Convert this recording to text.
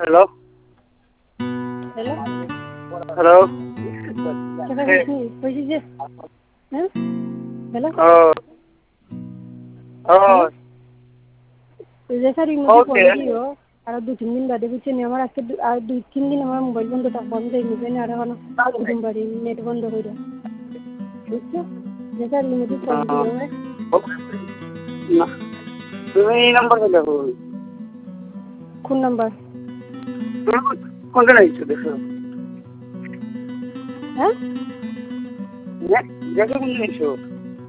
hello hello hello কেটা কইছি যে হ্যাঁ হ্যালো ও ও হ্যালো ওই যে স্যার ইমোজি ওকে ফোন দিও আর 2-3 দিন বাদে বুঝছেন আমার আজকে আর 2-3 দিন আমার মোবাইল বন্ধ থাক বন্ধ হয়ে যাবে আর এখন দুদিন বাড়ি নেট বন্ধ করে বুঝছো যে স্যার ইমোজি ফোন দিও না তুমি এই নাম্বার পেলে কোন নাম্বার কোনটা নিচ্ছ দেখো হ্যাঁ দেখো কোনটা নিচ্ছ